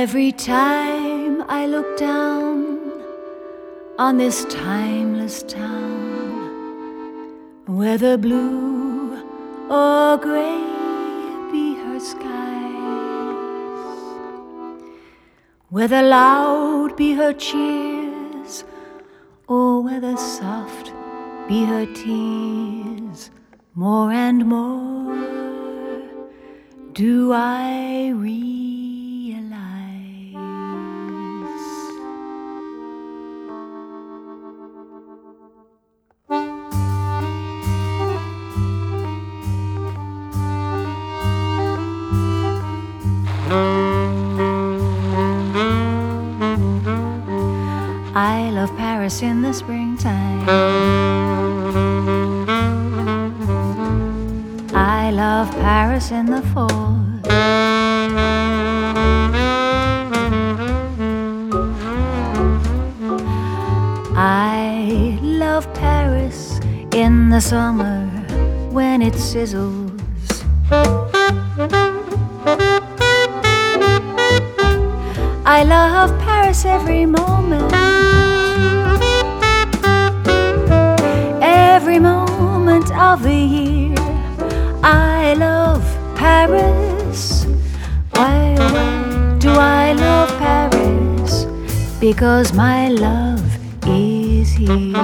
Every time I look down on this timeless town, whether blue or gray be her skies, whether loud be her cheers, or whether soft be her tears, more and more do I realize I love Paris in the springtime. I love Paris in the fall. I love Paris in the summer when it sizzles. I love Paris every moment, every moment of the year. I love Paris. Why, oh why do I love Paris? Because my love is here.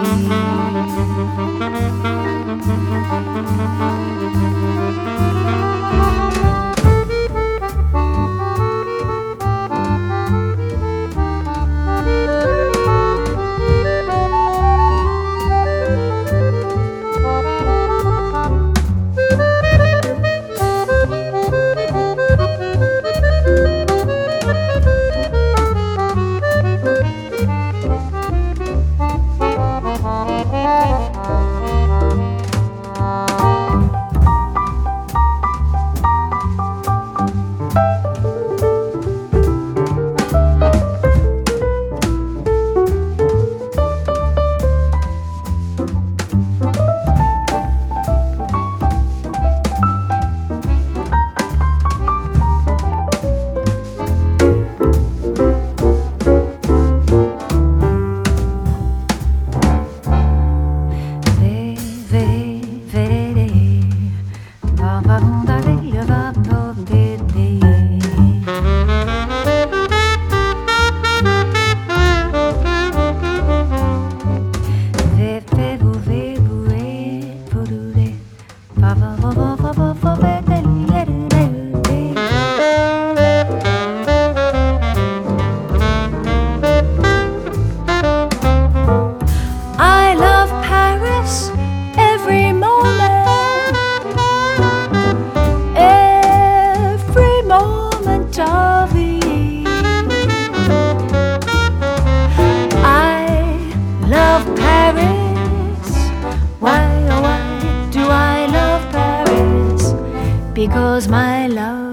I love Paris every moment, every moment of the year. I love Paris. Why, oh why do I love Paris? Because my love